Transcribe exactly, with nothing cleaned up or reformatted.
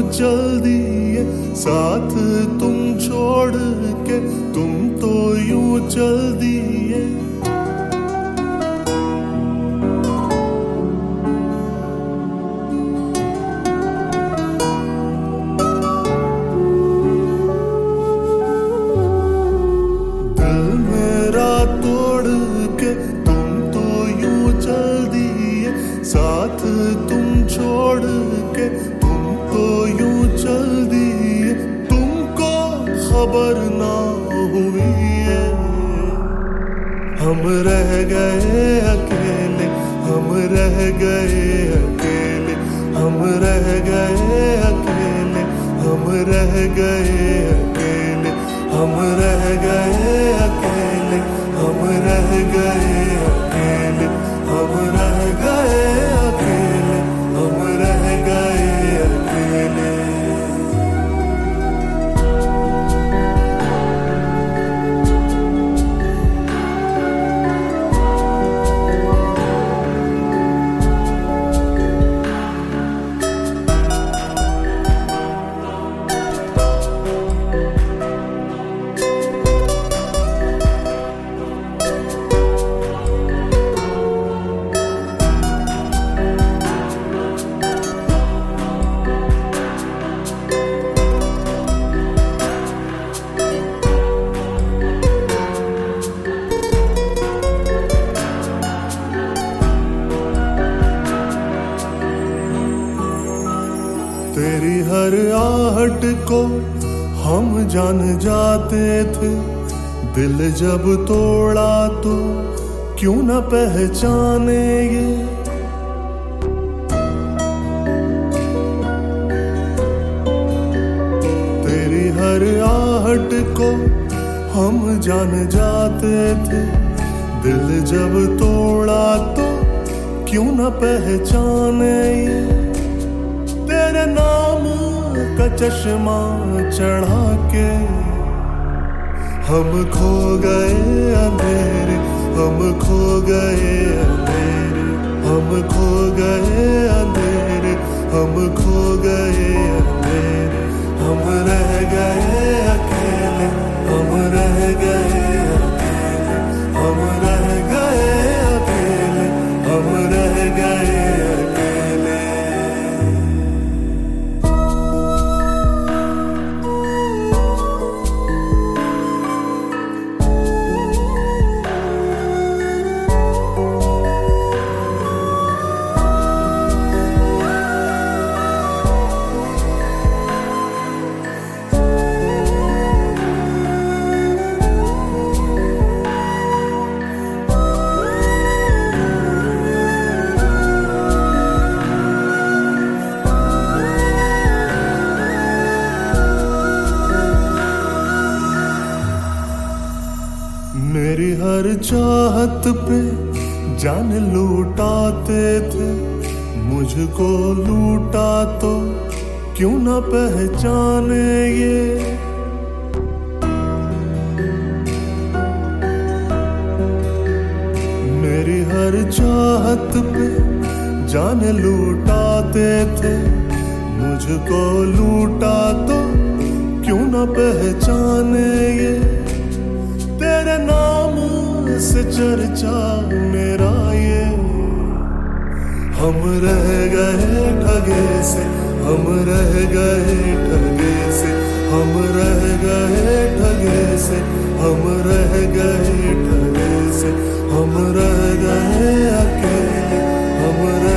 चल दिए साथ तुम छोड़ के, तुम तो यूं चल दिए। दिल मेरा तोड़ के तुम तो यूं चल दिए साथ तुम छोड़ के, तुम तो यूं चल दिए। तुमको खबर ना हुई है, हम रह गए अकेले, हम रह गए अकेले, हम रह गए अकेले, हम रह गए अकेले, हम रह गए अकेले, हम रह गए अकेले, हम रह गए अकेले, हम रह गए अकेले। तेरी हर आहट को हम जान जाते थे, दिल जब तोड़ा तो क्यों न पहचाने ये। तेरी हर आहट को हम जान जाते थे, दिल जब तोड़ा तो क्यों न पहचाने ये। तेरे नाम का चश्मा चढ़ा के हम खो गए अंधेरे, हम खो गए अंधेरे, हम खो गए अंधेरे, हम खो गए अंधेरे। हम रह गए अकेले, हम रह गए अकेले, हम रह गए अकेले, हम रह गए अकेले। मेरी हर चाहत पे जान लूटाते थे, मुझको लूटा तो क्यों न पहचाने ये। मेरी हर चाहत पे जान लूटाते थे, मुझको लूटा तो क्यों न पहचाने ये। तेरे नाम से चर्चा मेरा ये, हम रह गए ठगे से, हम रह गए ठगे से, हम रह गए ठगे से, हम रह गए ठगे से, हम रह गए अकेले, हम रह